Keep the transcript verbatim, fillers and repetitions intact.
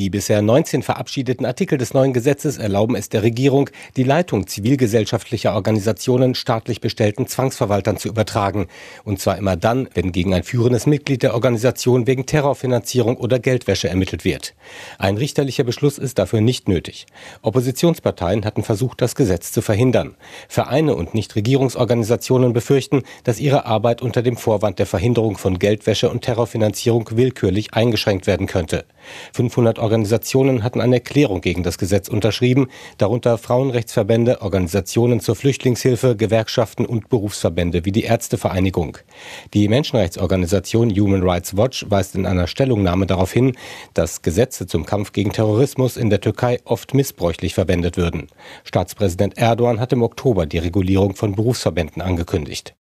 Die bisher neunzehn verabschiedeten Artikel des neuen Gesetzes erlauben es der Regierung, die Leitung zivilgesellschaftlicher Organisationen staatlich bestellten Zwangsverwaltern zu übertragen. Und zwar immer dann, wenn gegen ein führendes Mitglied der Organisation wegen Terrorfinanzierung oder Geldwäsche ermittelt wird. Ein richterlicher Beschluss ist dafür nicht nötig. Oppositionsparteien hatten versucht, das Gesetz zu verhindern. Vereine und Nichtregierungsorganisationen befürchten, dass ihre Arbeit unter dem Vorwand der Verhinderung von Geldwäsche und Terrorfinanzierung willkürlich eingeschränkt werden könnte. fünfhundert Organisationen hatten eine Erklärung gegen das Gesetz unterschrieben, darunter Frauenrechtsverbände, Organisationen zur Flüchtlingshilfe, Gewerkschaften und Berufsverbände wie die Ärztevereinigung. Die Menschenrechtsorganisation Human Rights Watch weist in einer Stellungnahme darauf hin, dass Gesetze zum Kampf gegen Terrorismus in der Türkei oft missbräuchlich verwendet würden. Staatspräsident Erdogan hat im Oktober die Regulierung von Berufsverbänden angekündigt.